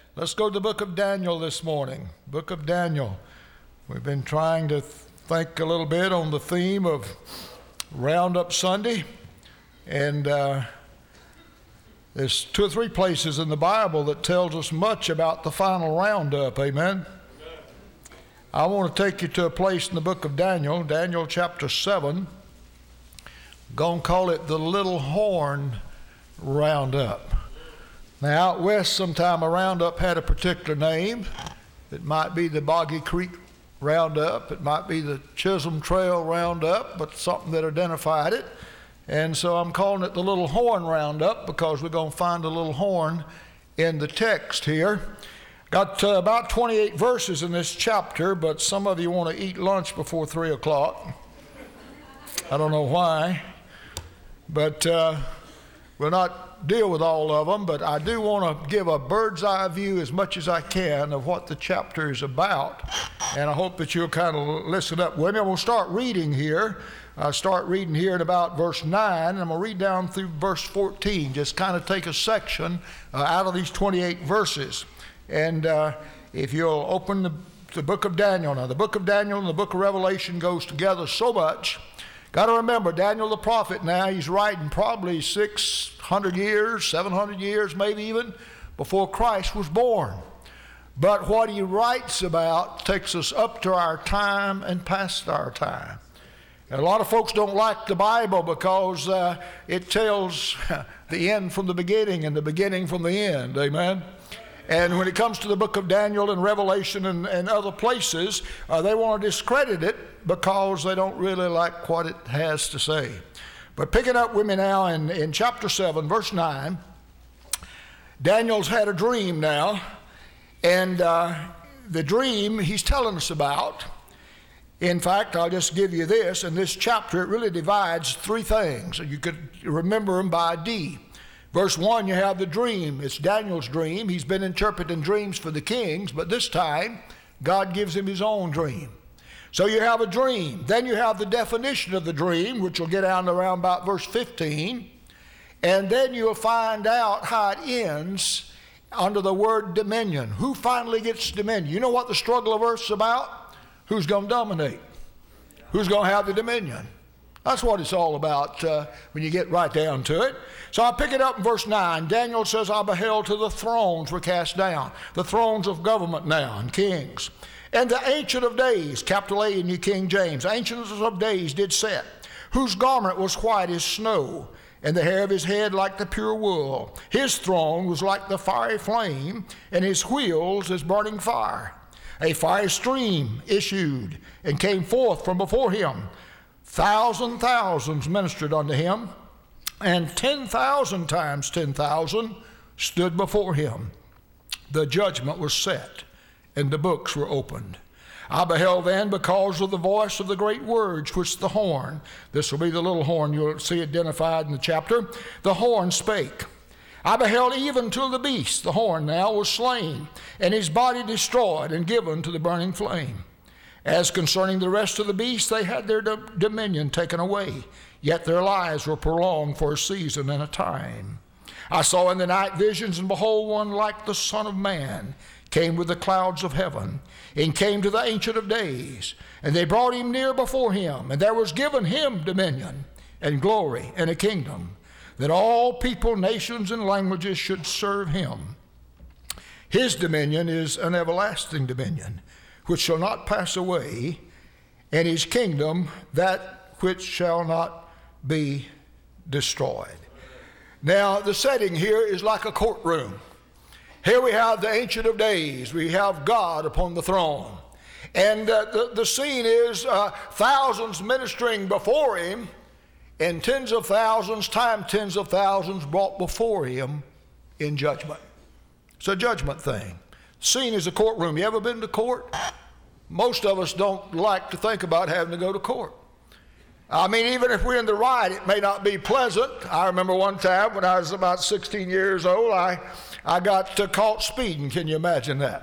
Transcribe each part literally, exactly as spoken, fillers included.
Let's go to the book of Daniel this morning. Book of Daniel. We've been trying to think a little bit on the theme of Roundup Sunday. And uh, there's two or three places in the Bible that tells us much about the final roundup. Amen? I want to take you to a place in the book of Daniel, Daniel chapter seven. Going to call it the Little Horn Roundup. Now, out west sometime a roundup had a particular name. It might be the Boggy Creek Roundup. It might be the Chisholm Trail Roundup, but something that identified it. And so I'm calling it the Little Horn Roundup because we're going to find a little horn in the text here. Got uh, about twenty-eight verses in this chapter, but some of you want to eat lunch before three o'clock. I don't know why, but uh, we'll not deal with all of them, but I do want to give a bird's eye view as much as I can of what the chapter is about, and I hope that you'll kind of listen up with me. We'll start reading here. I'll start reading here at about verse nine, and I'm going to read down through verse fourteen, just kind of take a section uh, out of these twenty-eight verses. And uh, if you'll open the, the book of Daniel. Now, the book of Daniel and the book of Revelation goes together so much. Got to remember, Daniel the prophet now, he's writing probably six hundred years, seven hundred years, maybe even, before Christ was born. But what he writes about takes us up to our time and past our time. And a lot of folks don't like the Bible because uh, it tells the end from the beginning and the beginning from the end. Amen? And when it comes to the book of Daniel and Revelation and, and other places, uh, they want to discredit it because they don't really like what it has to say. But picking up with me now in, in chapter seven, verse nine, Daniel's had a dream now. And uh, the dream he's telling us about, in fact, I'll just give you this. In this chapter, it really divides three things. You could remember them by D. Verse one, you have the dream. It's Daniel's dream. He's been interpreting dreams for the kings, but this time, God gives him his own dream. So you have a dream. Then you have the definition of the dream, which will get down to around about verse fifteen. And then you'll find out how it ends under the word dominion. Who finally gets dominion? You know what the struggle of earth's about? Who's going to dominate? Who's going to have the dominion? That's what it's all about uh, when you get right down to it. So I pick it up in verse nine. Daniel says, I beheld till the thrones were cast down. The thrones of government now and kings. And the Ancient of Days, capital A in New King James, Ancient of Days did sit, whose garment was white as snow, and the hair of his head like the pure wool. His throne was like the fiery flame, and his wheels as burning fire. A fiery stream issued and came forth from before him. Thousand thousands ministered unto him, and ten thousand times ten thousand stood before him. The judgment was set, and the books were opened. I beheld then, because of the voice of the great words which the horn, this will be the little horn, you'll see identified in the chapter, the horn spake. I beheld even till the beast, the horn now, was slain, and his body destroyed and given to the burning flame. As concerning the rest of the beasts, they had their do- dominion taken away, yet their lives were prolonged for a season and a time. I saw in the night visions, and behold, one like the Son of Man came with the clouds of heaven, and came to the Ancient of Days. And they brought him near before him, and there was given him dominion and glory and a kingdom, that all people, nations, and languages should serve him. His dominion is an everlasting dominion, which shall not pass away, and his kingdom that which shall not be destroyed. Now, the setting here is like a courtroom. Here we have the Ancient of Days. We have God upon the throne. And uh, the, the scene is uh, thousands ministering before him, and tens of thousands, times tens of thousands brought before him in judgment. It's a judgment thing. Scene is a courtroom. You ever been to court? Most of us don't like to think about having to go to court. I mean, even if we're in the right, it may not be pleasant. I remember one time when I was about sixteen years old, I, I got uh, caught speeding. Can you imagine that?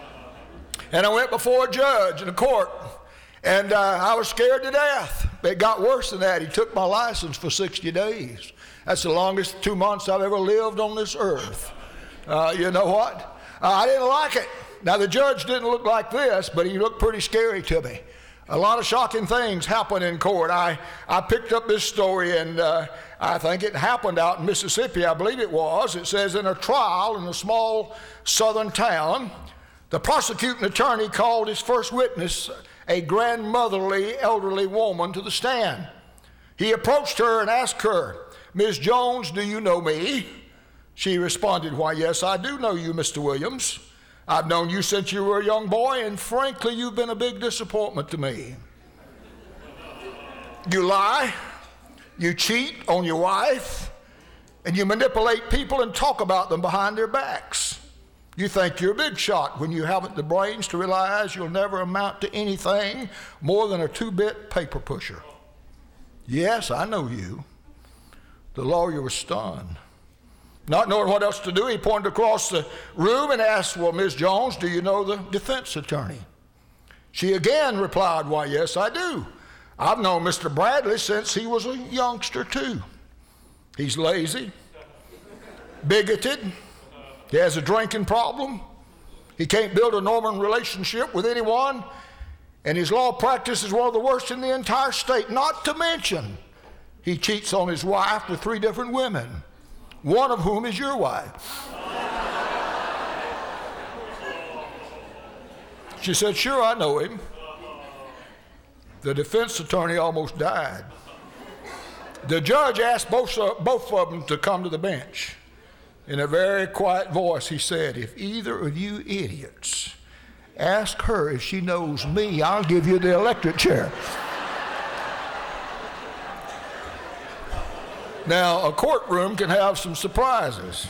And I went before a judge in a court, and uh, I was scared to death. It got worse than that. He took my license for sixty days. That's the longest two months I've ever lived on this earth. Uh, you know what? Uh, I didn't like it. Now, the judge didn't look like this, but he looked pretty scary to me. A lot of shocking things happen in court. I, I picked up this story, and uh, I think it happened out in Mississippi, I believe it was. It says, in a trial in a small southern town, the prosecuting attorney called his first witness, a grandmotherly, elderly woman, to the stand. He approached her and asked her, "Miss Jones, do you know me?" She responded, "Why, yes, I do know you, Mister Williams. I've known you since you were a young boy, and frankly, you've been a big disappointment to me. You lie, you cheat on your wife, and you manipulate people and talk about them behind their backs. You think you're a big shot when you haven't the brains to realize you'll never amount to anything more than a two-bit paper pusher." "Yes, I know you." The lawyer was stunned. Not knowing what else to do, he pointed across the room and asked, "Well, Miss Jones, do you know the defense attorney?" She again replied, "Why, yes, I do. I've known Mister Bradley since he was a youngster, too. He's lazy, bigoted, he has a drinking problem, he can't build a normal relationship with anyone, and his law practice is one of the worst in the entire state. Not to mention, he cheats on his wife with three different women, one of whom is your wife." She said, "Sure, I know him." The defense attorney almost died. The judge asked both, uh, both of them to come to the bench. In a very quiet voice, he said, "If either of you idiots ask her if she knows me, I'll give you the electric chair." Now, a courtroom can have some surprises.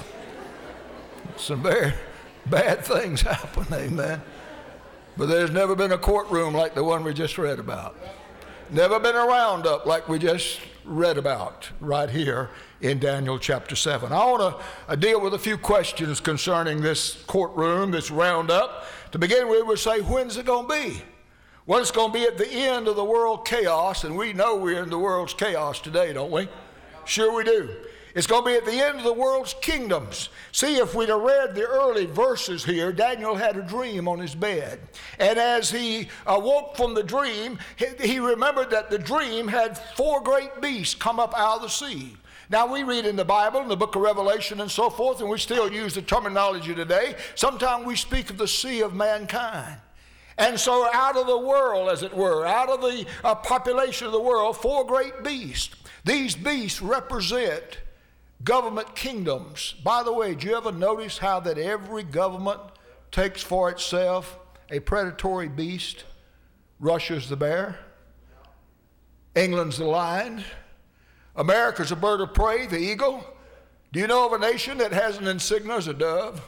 Some very bad things happen, amen. But there's never been a courtroom like the one we just read about. Never been a roundup like we just read about right here in Daniel chapter seven. I want to deal with a few questions concerning this courtroom, this roundup. To begin with, we'll say, when's it going to be? Well, it's going to be at the end of the world chaos, and we know we're in the world's chaos today, don't we? Sure we do. It's going to be at the end of the world's kingdoms. See, if we'd have read the early verses here, Daniel had a dream on his bed. And as he awoke from the dream, he remembered that the dream had four great beasts come up out of the sea. Now, we read in the Bible, in the book of Revelation and so forth, and we still use the terminology today. Sometimes we speak of the sea of mankind. And so out of the world, as it were, out of the uh, population of the world, four great beasts. These beasts represent government kingdoms. By the way, do you ever notice how that every government takes for itself a predatory beast? Russia's the bear. England's the lion. America's a bird of prey, the eagle. Do you know of a nation that has an insignia as a dove?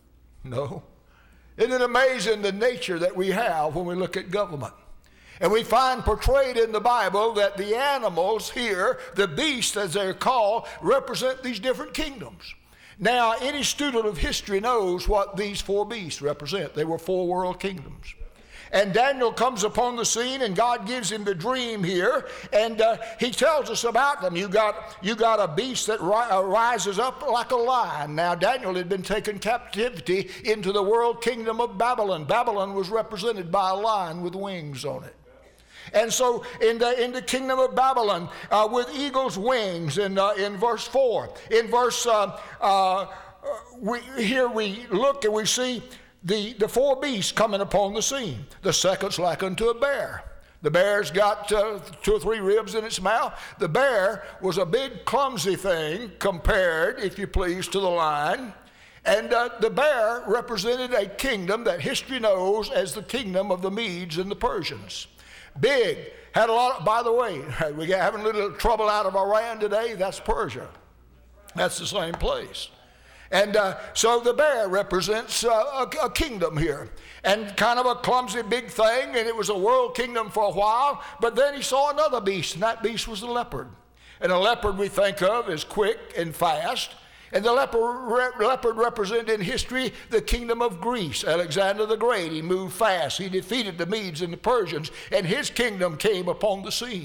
No. Isn't it amazing the nature that we have when we look at government? And we find portrayed in the Bible that the animals here, the beasts as they're called, represent these different kingdoms. Now, any student of history knows what these four beasts represent. They were four world kingdoms. And Daniel comes upon the scene, and God gives him the dream here, and uh, he tells us about them. You got, you got a beast that ri- uh, rises up like a lion. Now, Daniel had been taken captivity into the world kingdom of Babylon. Babylon was represented by a lion with wings on it. And so in the, in the kingdom of Babylon, uh, with eagle's wings, in, uh, in verse four, in verse, uh, uh, we, here we look and we see the, the four beasts coming upon the scene. The second's like unto a bear. The bear's got uh, two or three ribs in its mouth. The bear was a big, clumsy thing compared, if you please, to the lion. And uh, the bear represented a kingdom that history knows as the kingdom of the Medes and the Persians. Big, had a lot of, by the way, we got having a little trouble out of Iran today. That's Persia. That's the same place. And uh, so the bear represents uh, a, a kingdom here, and kind of a clumsy big thing, and it was a world kingdom for a while, but then he saw another beast, and that beast was the leopard. And a leopard we think of as quick and fast. And the leopard, leopard represented in history the kingdom of Greece. Alexander the Great, he moved fast. He defeated the Medes and the Persians, and his kingdom came upon the scene.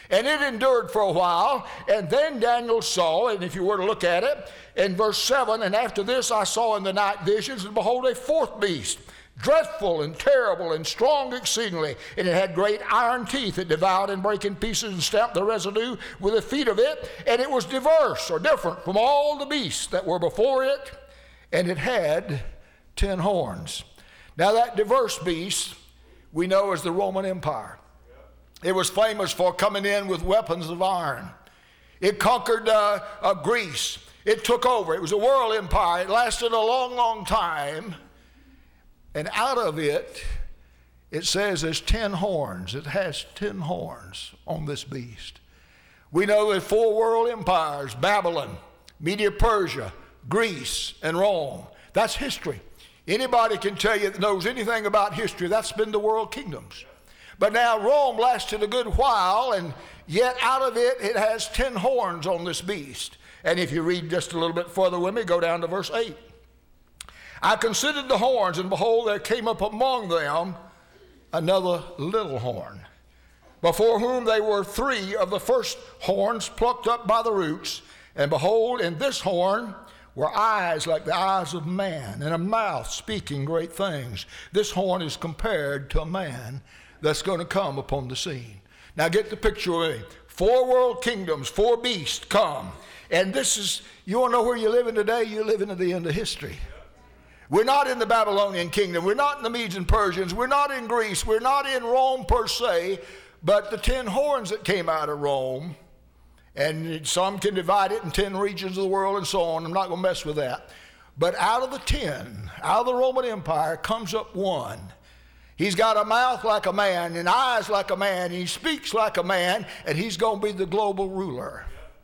And it endured for a while, and then Daniel saw, and if you were to look at it, in verse seven, and after this I saw in the night visions, and behold, a fourth beast, dreadful and terrible and strong exceedingly, and it had great iron teeth that devoured and brake in pieces and stamped the residue with the feet of it, and it was diverse or different from all the beasts that were before it, and it had ten horns. Now that diverse beast we know as the Roman Empire. It was famous for coming in with weapons of iron. It conquered uh, uh, Greece. It took over. It was a world empire. It lasted a long, long time. And out of it, it says there's ten horns. It has ten horns on this beast. We know there's four world empires: Babylon, Media Persia, Greece, and Rome. That's history. Anybody can tell you that knows anything about history, that's been the world kingdoms. But now Rome lasted a good while, and yet out of it, it has ten horns on this beast. And if you read just a little bit further with me, go down to verse eight. I considered the horns, and behold, there came up among them another little horn, before whom they were three of the first horns plucked up by the roots. And behold, in this horn were eyes like the eyes of man, and a mouth speaking great things. This horn is compared to a man that's going to come upon the scene. Now get the picture with me. Four world kingdoms, four beasts come. And this is, you want to know where you're living today? You're living at the end of history. We're not in the Babylonian kingdom. We're not in the Medes and Persians. We're not in Greece. We're not in Rome per se. But the ten horns that came out of Rome, and some can divide it in ten regions of the world and so on. I'm not going to mess with that. But out of the ten, out of the Roman Empire comes up one. He's got a mouth like a man and eyes like a man. And he speaks like a man, and he's going to be the global ruler.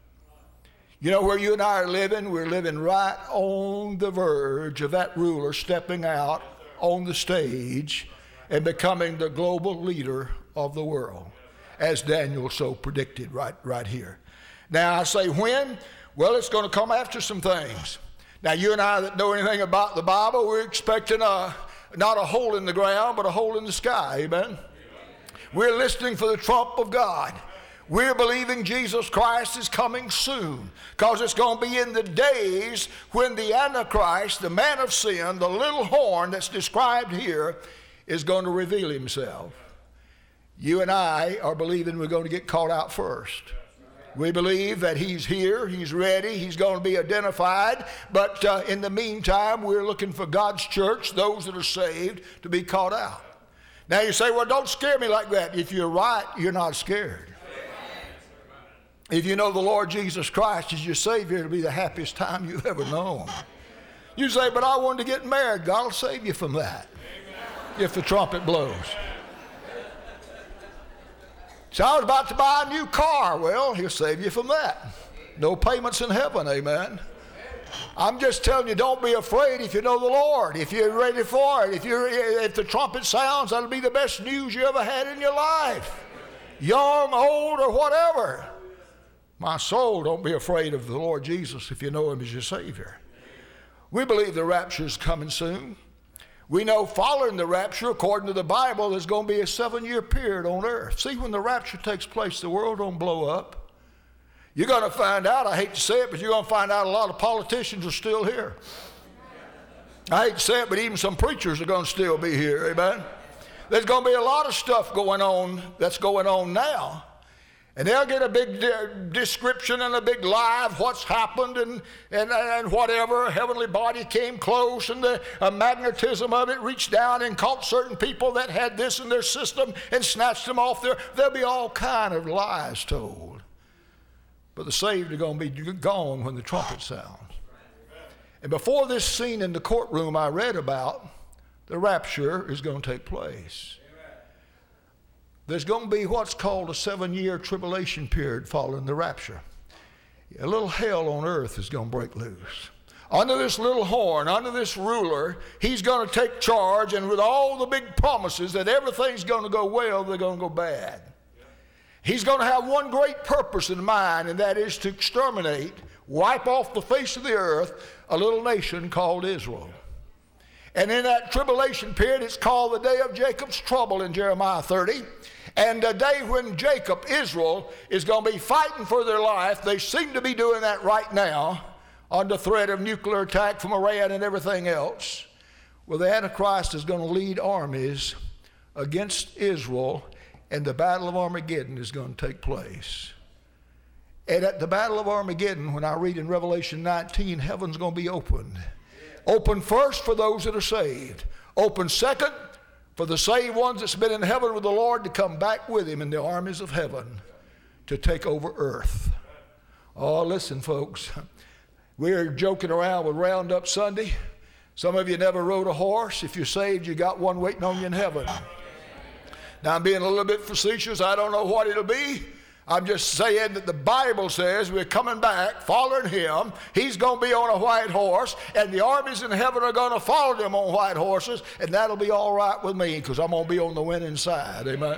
You know where you and I are living? We're living right on the verge of that ruler stepping out on the stage and becoming the global leader of the world, as Daniel so predicted right, right here. Now I say when? Well, it's going to come after some things. Now you and I that know anything about the Bible, we're expecting a not a hole in the ground, but a hole in the sky. Amen? Amen. We're listening for the trump of God. We're believing Jesus Christ is coming soon, because it's going to be in the days when the Antichrist, the man of sin, the little horn that's described here, is going to reveal himself. You and I are believing we're going to get caught out first. We believe that he's here, he's ready, he's going to be identified, but uh, in the meantime, we're looking for God's church, those that are saved, to be caught out. Now you say, well, don't scare me like that. If you're right, you're not scared. If you know the Lord Jesus Christ as your Savior, it'll be the happiest time you've ever known. You say, but I wanted to get married. God will save you from that if the trumpet blows. So I was about to buy a new car. Well, he'll save you from that. No payments in heaven, amen. I'm just telling you, don't be afraid if you know the Lord, if you're ready for it. If, you're, if the trumpet sounds, that'll be the best news you ever had in your life. Young, old, or whatever. My soul, don't be afraid of the Lord Jesus if you know him as your Savior. We believe the rapture is coming soon. We know following the rapture, according to the Bible, there's going to be a seven-year period on earth. See, when the rapture takes place, the world don't blow up. You're going to find out, I hate to say it, but you're going to find out a lot of politicians are still here. I hate to say it, but even some preachers are going to still be here, amen? There's going to be a lot of stuff going on that's going on now. And they'll get a big de- description and a big live what's happened and, and, and whatever. A heavenly body came close, and the uh, magnetism of it reached down and caught certain people that had this in their system and snatched them off there. There'll be all kind of lies told. But the saved are going to be gone when the trumpet sounds. And before this scene in the courtroom I read about, the rapture is going to take place. There's going to be what's called a seven-year tribulation period following the rapture. A little hell on earth is going to break loose. Under this little horn, under this ruler, he's going to take charge, and with all the big promises that everything's going to go well, they're going to go bad. He's going to have one great purpose in mind, and that is to exterminate, wipe off the face of the earth, a little nation called Israel. And in that tribulation period, it's called the day of Jacob's trouble in Jeremiah thirty. And the day when Jacob, Israel, is going to be fighting for their life. They seem to be doing that right now under threat of nuclear attack from Iran and everything else. Well, the Antichrist is going to lead armies against Israel, and the Battle of Armageddon is going to take place. And at the Battle of Armageddon, when I read in Revelation nineteen, heaven's going to be opened. Open first for those that are saved. Open second for the saved ones that's been in heaven with the Lord to come back with him in the armies of heaven to take over earth. Oh, listen, folks. We're joking around with Roundup Sunday. Some of you never rode a horse. If you're saved, you got one waiting on you in heaven. Now, I'm being a little bit facetious. I don't know what it'll be. I'm just saying that the Bible says we're coming back, following him. He's going to be on a white horse, and the armies in heaven are going to follow him on white horses, and that'll be all right with me because I'm going to be on the winning side. Amen?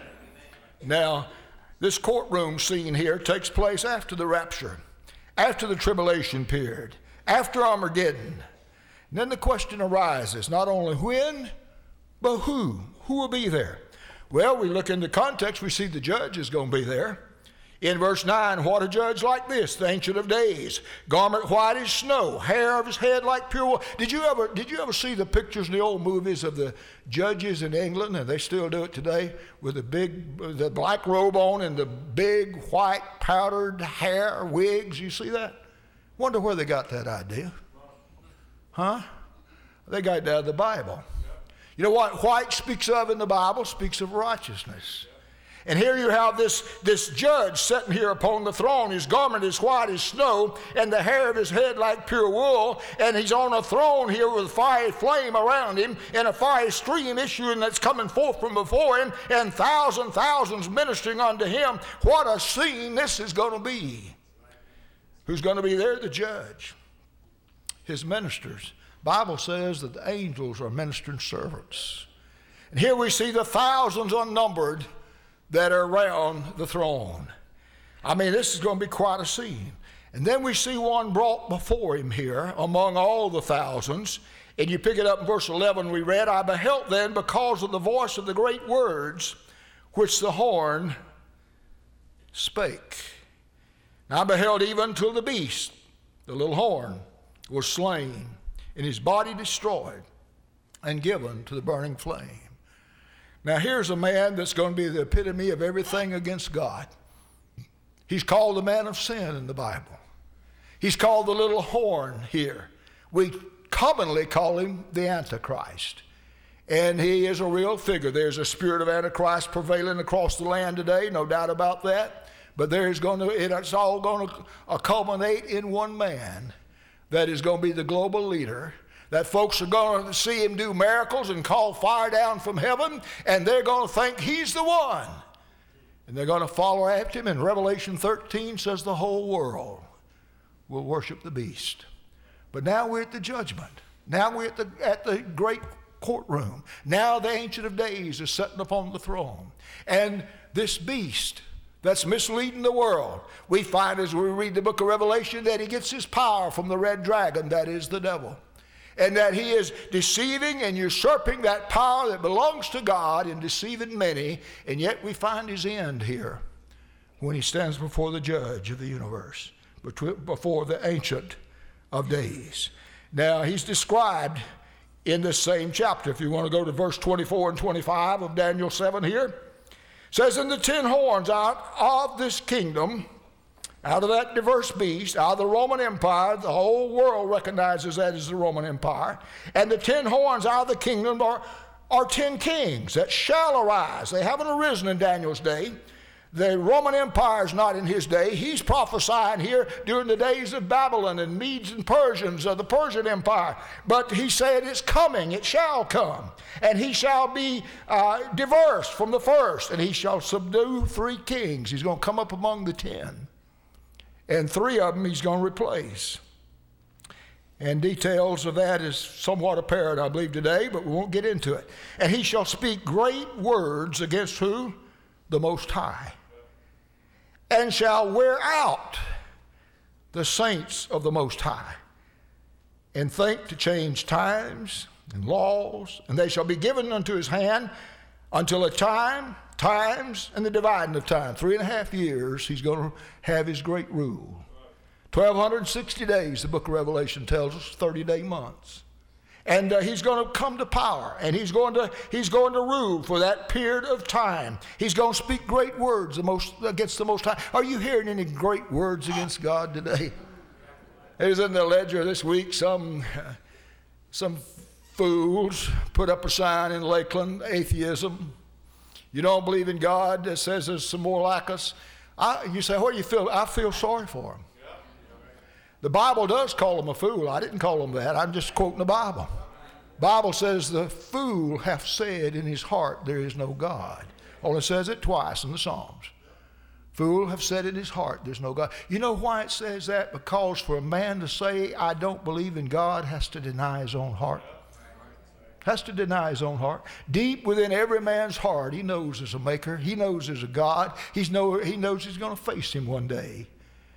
Now, this courtroom scene here takes place after the rapture, after the tribulation period, after Armageddon. And then the question arises, not only when, but who? Who will be there? Well, we look into context, we see the judge is going to be there. In verse nine, what a judge like this, the Ancient of Days, garment white as snow, hair of his head like pure wool. Did you ever, did you ever see the pictures in the old movies of the judges in England, and they still do it today, with the big, the black robe on and the big white powdered hair, wigs? You see that? Wonder where they got that idea. Huh? They got it out of the Bible. You know what white speaks of in the Bible? Speaks of righteousness. And here you have this, this judge sitting here upon the throne. His garment is white as snow, and the hair of his head like pure wool. And he's on a throne here with fiery flame around him, and a fiery stream issuing that's coming forth from before him, and thousand thousands ministering unto him. What a scene this is going to be. Who's going to be there? The judge. His ministers. Bible says that the angels are ministering servants. And here we see the thousands unnumbered that are around the throne. I mean, this is going to be quite a scene. And then we see one brought before him here among all the thousands. And you pick it up in verse eleven we read, I beheld then because of the voice of the great words which the horn spake. And I beheld even till the beast, the little horn, was slain, and his body destroyed and given to the burning flame. Now here's a man that's going to be the epitome of everything against God. He's called the man of sin in the Bible. He's called the little horn here. We commonly call him the Antichrist. And he is a real figure. There's a spirit of Antichrist prevailing across the land today, no doubt about that. But there's going to, it's all going to culminate in one man that is going to be the global leader, that folks are going to see him do miracles and call fire down from heaven, and they're going to think he's the one. And they're going to follow after him. And Revelation thirteen says the whole world will worship the beast. But now we're at the judgment. Now we're at the, at the great courtroom. Now the Ancient of Days is sitting upon the throne. And this beast that's misleading the world, we find as we read the book of Revelation that he gets his power from the red dragon, that is the devil. And that he is deceiving and usurping that power that belongs to God and deceiving many. And yet we find his end here when he stands before the judge of the universe, before the Ancient of Days. Now he's described in this same chapter. If you want to go to verse twenty-four and twenty-five of Daniel seven here. Says, in the ten horns out of this kingdom, out of that diverse beast, out of the Roman Empire, the whole world recognizes that as the Roman Empire, and the ten horns out of the kingdom are, are ten kings that shall arise. They haven't arisen in Daniel's day. The Roman Empire is not in his day. He's prophesying here during the days of Babylon and Medes and Persians of the Persian Empire. But he said it's coming, it shall come. And he shall be uh, diverse from the first, and he shall subdue three kings. He's going to come up among the ten. And three of them he's going to replace. And details of that is somewhat apparent, I believe, today, but we won't get into it. And he shall speak great words against who? The Most High. And shall wear out the saints of the Most High, and think to change times and laws, and they shall be given unto his hand until a time, times, and the dividing of time. Three and a half years he's going to have his great rule. twelve sixty days, the book of Revelation tells us, thirty-day months. And uh, he's going to come to power, and he's going to he's going to rule for that period of time. He's going to speak great words the most, against the Most High. Are you hearing any great words against God today? It was in the Ledger this week. Some uh, some fools put up a sign in Lakeland: atheism. You don't believe in God? That says there's some more like us. I, you say, what do you feel? I feel sorry for them. The Bible does call him a fool. I didn't call him that. I'm just quoting the Bible. Bible says the fool hath said in his heart there is no God. Only says it twice in the Psalms. Fool hath said in his heart there's no God. You know why it says that? Because for a man to say I don't believe in God has to deny his own heart. Has to deny his own heart. Deep within every man's heart, he knows there's a maker. He knows there's a God. He's know, he knows he's going to face him one day.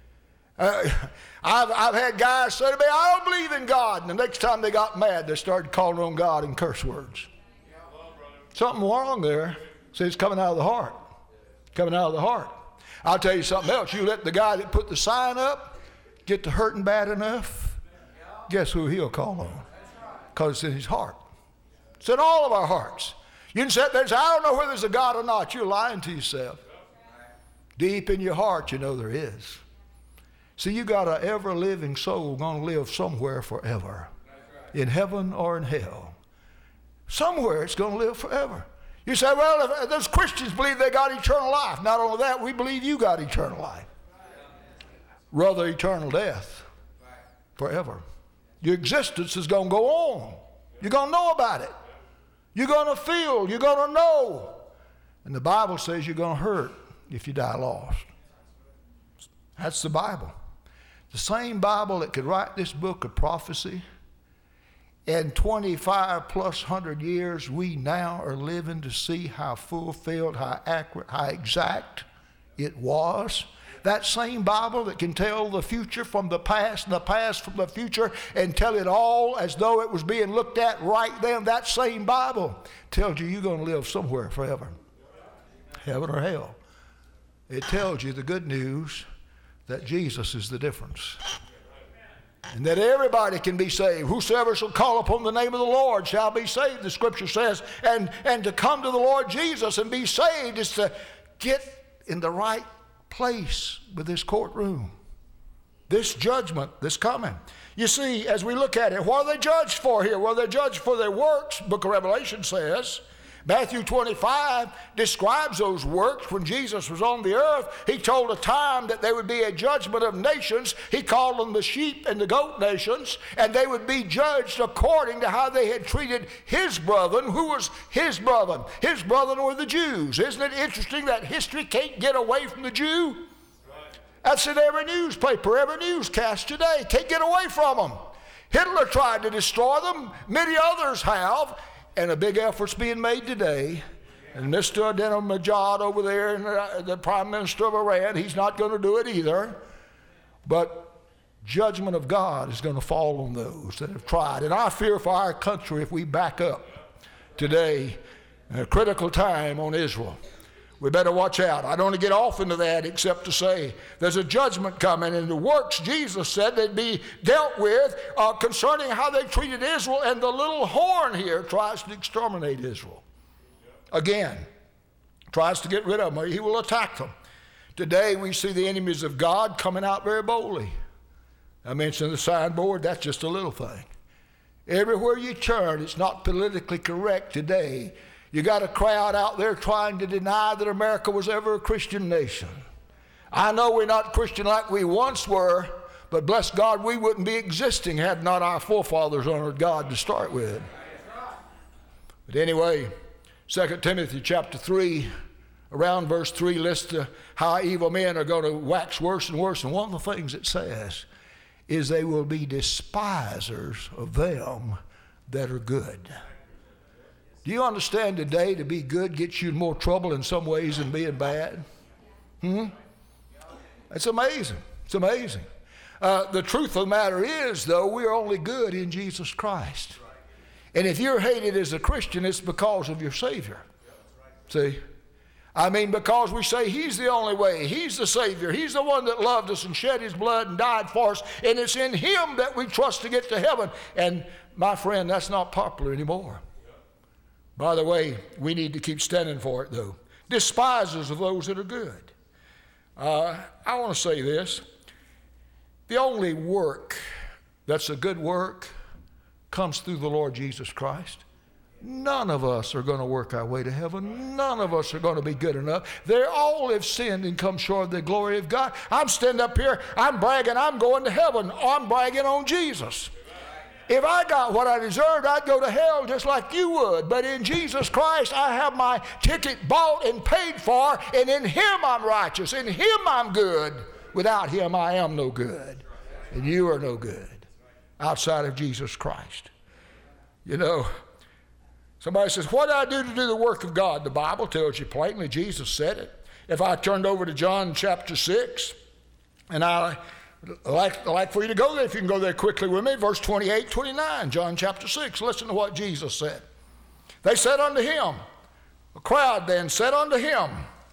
Uh, I've, I've had guys say to me, I don't believe in God. And the next time they got mad, they started calling on God in curse words. Something wrong there. See, it's coming out of the heart. Coming out of the heart. I'll tell you something else. You let the guy that put the sign up get to hurting bad enough, guess who he'll call on? Because it's in his heart. It's in all of our hearts. You can sit there and say, I don't know whether there's a God or not. You're lying to yourself. Deep in your heart, you know there is. See, you got an ever-living soul going to live somewhere forever, in heaven or in hell. Somewhere it's going to live forever. You say, well, if those Christians believe they got eternal life. Not only that, we believe you got eternal life. Rather, eternal death forever. Your existence is going to go on. You're going to know about it. You're going to feel. You're going to know. And the Bible says you're going to hurt if you die lost. That's the Bible. The same Bible that could write this book of prophecy. In twenty-five plus hundred years, we now are living to see how fulfilled, how accurate, how exact it was. That same Bible that can tell the future from the past and the past from the future and tell it all as though it was being looked at right then, that same Bible tells you you're going to live somewhere forever. Heaven or hell. It tells you the good news that Jesus is the difference. And that everybody can be saved. Whosoever shall call upon the name of the Lord shall be saved, the scripture says. And, and to come to the Lord Jesus and be saved is to get in the right place with this courtroom. This judgment that's coming. You see, as we look at it, what are they judged for here? Well, they're judged for their works, book of Revelation says. Matthew twenty-five describes those works. When Jesus was on the earth, he told a time that there would be a judgment of nations. He called them the sheep and the goat nations, and they would be judged according to how they had treated his brethren. Who was his brethren? His brethren were the Jews. Isn't it interesting that history can't get away from the Jew? That's in every newspaper, every newscast today. Can't get away from them. Hitler tried to destroy them. Many others have. And a big effort's being made today. And Mister Ahmadinejad over there, and the, the Prime Minister of Iran, he's not going to do it either. But judgment of God is going to fall on those that have tried. And I fear for our country if we back up today in a critical time on Israel. We better watch out. I don't want to get off into that except to say there's a judgment coming, and the works Jesus said they'd be dealt with uh, concerning how they treated Israel, and the little horn here tries to exterminate Israel. Again, tries to get rid of them. He will attack them. Today we see the enemies of God coming out very boldly. I mentioned the signboard, that's just a little thing. Everywhere you turn, it's not politically correct today. You got a crowd out there trying to deny that America was ever a Christian nation. I know we're not Christian like we once were, but bless God, we wouldn't be existing had not our forefathers honored God to start with. But anyway, Second Timothy chapter three, around verse three, lists uh, how evil men are going to wax worse and worse. And one of the things it says is they will be despisers of them that are good. Do you understand today to be good gets you in more trouble in some ways than being bad? Hmm? It's amazing. It's amazing. Uh, the truth of the matter is, though, we are only good in Jesus Christ. And if you're hated as a Christian, it's because of your Savior. See? I mean, because we say He's the only way. He's the Savior. He's the one that loved us and shed His blood and died for us. And it's in Him that we trust to get to heaven. And my friend, that's not popular anymore. By the way, we need to keep standing for it, though. Despisers of those that are good. Uh, I want to say this. The only work that's a good work comes through the Lord Jesus Christ. None of us are going to work our way to heaven. None of us are going to be good enough. They all have sinned and come short of the glory of God. I'm standing up here, I'm bragging, I'm going to heaven. I'm bragging on Jesus. If I got what I deserved, I'd go to hell just like you would. But in Jesus Christ, I have my ticket bought and paid for, and in Him I'm righteous. In Him I'm good. Without Him, I am no good. And you are no good outside of Jesus Christ. You know, somebody says, what do I do to do the work of God? The Bible tells you plainly. Jesus said it. If I turned over to John chapter six, and I like, like for you to go there, if you can go there quickly with me, verse twenty-eight, twenty-nine, John chapter six. Listen to what Jesus said. They said unto Him, a crowd then said unto Him,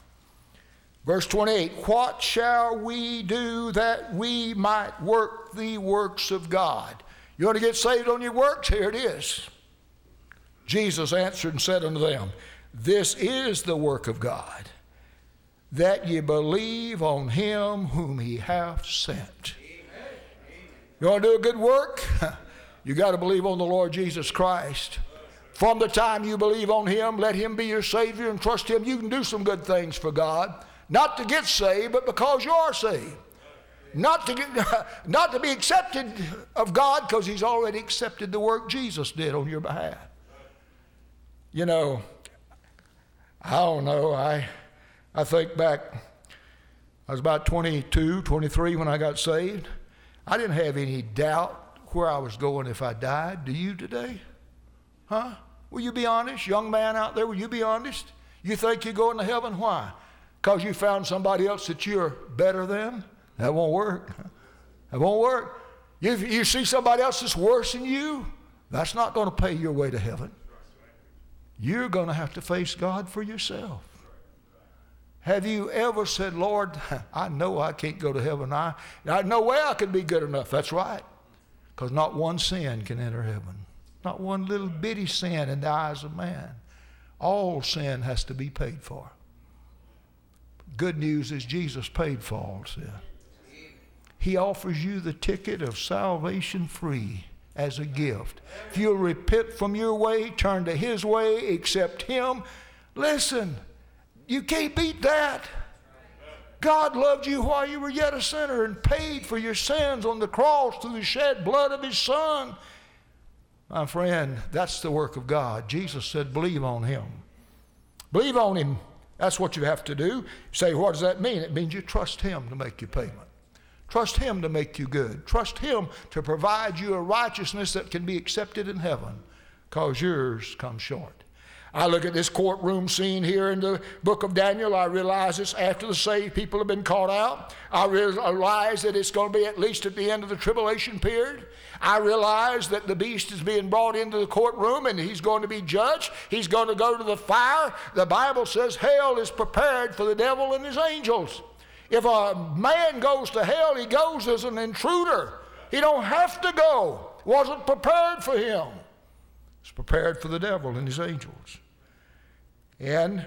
verse twenty-eight, what shall we do that we might work the works of God? You want to get saved on your works? Here it is. Jesus answered and said unto them, this is the work of God, that ye believe on Him whom He hath sent. Amen. You want to do a good work? You got to believe on the Lord Jesus Christ. From the time you believe on Him, let Him be your Savior and trust Him. You can do some good things for God. Not to get saved, but because you are saved. Not to, get, not to be accepted of God because He's already accepted the work Jesus did on your behalf. You know, I don't know, I, I think back, I was about twenty-two, twenty-three when I got saved. I didn't have any doubt where I was going if I died. Do you today? Huh? Will you be honest? Young man out there, will you be honest? You think you're going to heaven? Why? Because you found somebody else that you're better than? That won't work. That won't work. You, you see somebody else that's worse than you, that's not going to pay your way to heaven. You're going to have to face God for yourself. Have you ever said, Lord, I know I can't go to heaven. I, I no way I could be good enough. That's right. Because not one sin can enter heaven. Not one little bitty sin in the eyes of man. All sin has to be paid for. Good news is Jesus paid for all sin. He offers you the ticket of salvation free as a gift. If you'll repent from your way, turn to His way, accept Him, listen, you can't beat that. God loved you while you were yet a sinner and paid for your sins on the cross through the shed blood of His Son. My friend, that's the work of God. Jesus said, believe on Him. Believe on Him. That's what you have to do. You say, what does that mean? It means you trust Him to make your payment. Trust Him to make you good. Trust Him to provide you a righteousness that can be accepted in heaven, because yours comes short. I look at this courtroom scene here in the book of Daniel. I realize it's after the saved people have been caught out. I realize that it's going to be at least at the end of the tribulation period. I realize that the beast is being brought into the courtroom and he's going to be judged. He's going to go to the fire. The Bible says hell is prepared for the devil and his angels. If a man goes to hell, he goes as an intruder. He don't have to go. Wasn't prepared for him. It's prepared for the devil and his angels. And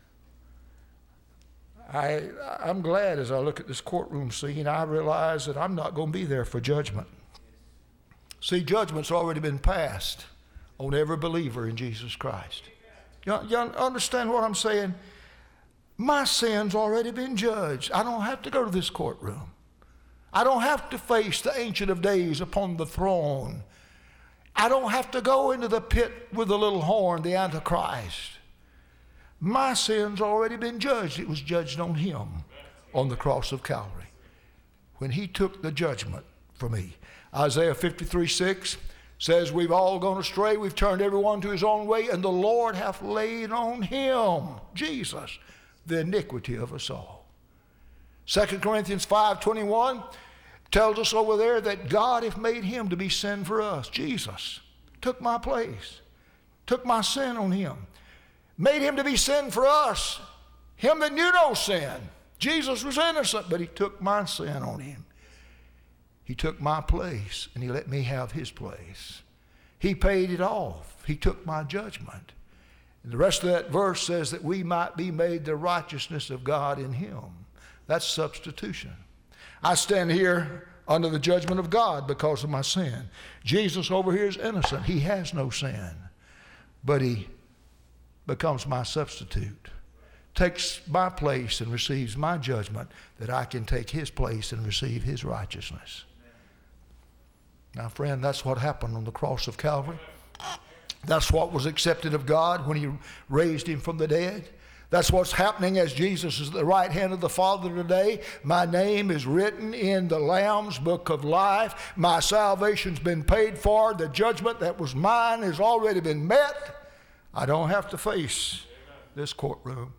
I, I'm glad as I look at this courtroom scene, I realize that I'm not going to be there for judgment. See, judgment's already been passed on every believer in Jesus Christ. You, you understand what I'm saying? My sin's already been judged. I don't have to go to this courtroom. I don't have to face the Ancient of Days upon the throne. I don't have to go into the pit with the little horn, the Antichrist. My sin's already been judged. It was judged on Him on the cross of Calvary when He took the judgment for me. Isaiah fifty-three six says, we've all gone astray. We've turned everyone to his own way, and the Lord hath laid on Him, Jesus, the iniquity of us all. Second Corinthians five twenty-one tells us over there that God hath made Him to be sin for us, Jesus, took my place, took my sin on him, made him to be sin for us, him that knew no sin. Jesus was innocent, but he took my sin on him. He took my place, and he let me have his place. He paid it off. He took my judgment. And the rest of that verse says that we might be made the righteousness of God in him. That's substitution. I stand here under the judgment of God because of my sin. Jesus over here is innocent. He has no sin. But he becomes my substitute, takes my place and receives my judgment, that I can take his place and receive his righteousness. Now, friend, that's what happened on the cross of Calvary. That's what was accepted of God when he raised him from the dead. That's what's happening as Jesus is at the right hand of the Father today. My name is written in the Lamb's book of life. My salvation's been paid for. The judgment that was mine has already been met. I don't have to face this courtroom.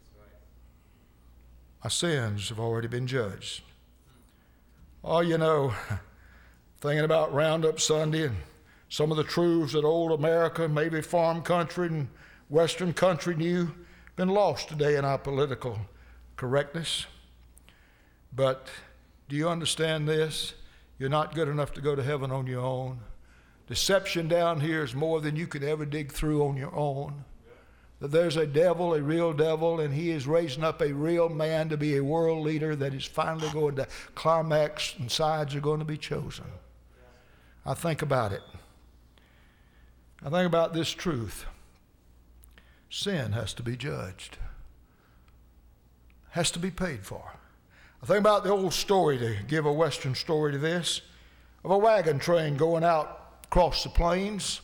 My sins have already been judged. Oh, you know, thinking about Roundup Sunday and some of the truths that old America, maybe farm country and Western country knew, been lost today in our political correctness. But do you understand this? You're not good enough to go to heaven on your own. Deception down here is more than you could ever dig through on your own. That there's a devil, a real devil, and he is raising up a real man to be a world leader that is finally going to climax and sides are going to be chosen. I think about it. I think about this truth. Sin has to be judged, has to be paid for. I think about the old story, to give a Western story to this, of a wagon train going out across the plains.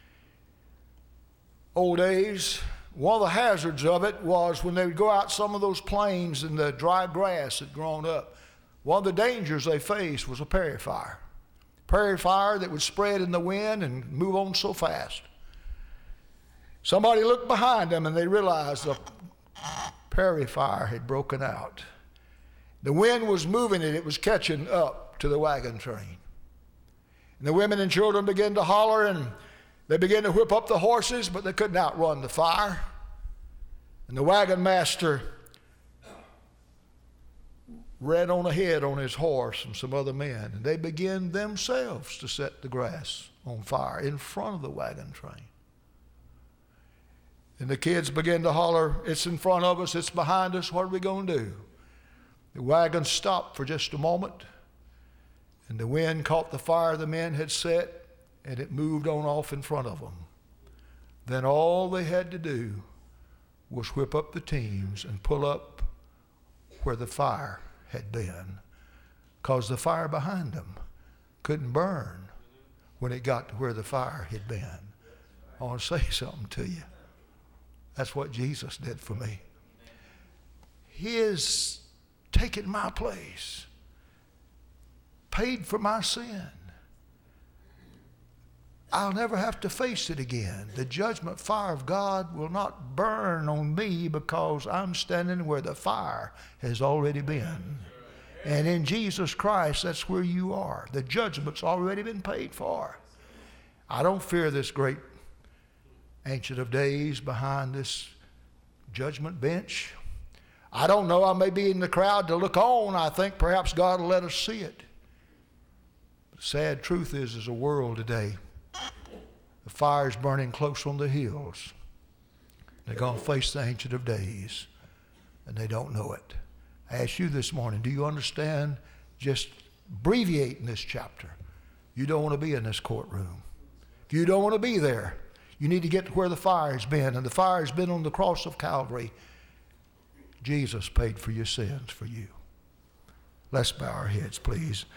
Old days, one of the hazards of it was when they would go out some of those plains and the dry grass had grown up, one of the dangers they faced was a prairie fire. Prairie fire that would spread in the wind and move on so fast. Somebody looked behind them and they realized the prairie fire had broken out. The wind was moving it. It was catching up to the wagon train. And the women and children began to holler and they began to whip up the horses, but they couldn't outrun the fire. And the wagon master ran on ahead on his horse and some other men, and they began themselves to set the grass on fire in front of the wagon train. And the kids began to holler, "It's in front of us, it's behind us, what are we going to do?" The wagon stopped for just a moment, and the wind caught the fire the men had set, and it moved on off in front of them. Then all they had to do was whip up the teams and pull up where the fire had been, because the fire behind them couldn't burn when it got to where the fire had been. I want to say something to you. That's what Jesus did for me. He has taken my place, paid for my sin. I'll never have to face it again. The judgment fire of God will not burn on me because I'm standing where the fire has already been. And in Jesus Christ, that's where you are. The judgment's already been paid for. I don't fear this great Ancient of Days behind this judgment bench. I don't know, I may be in the crowd to look on. I think perhaps God will let us see it. The sad truth is, there's a world today, the fire's burning close on the hills. They're going to face the Ancient of Days, and they don't know it. I ask you this morning, do you understand just abbreviating this chapter? You don't want to be in this courtroom. If you don't want to be there, you need to get to where the fire's been, and the fire's been on the cross of Calvary. Jesus paid for your sins for you. Let's bow our heads, please.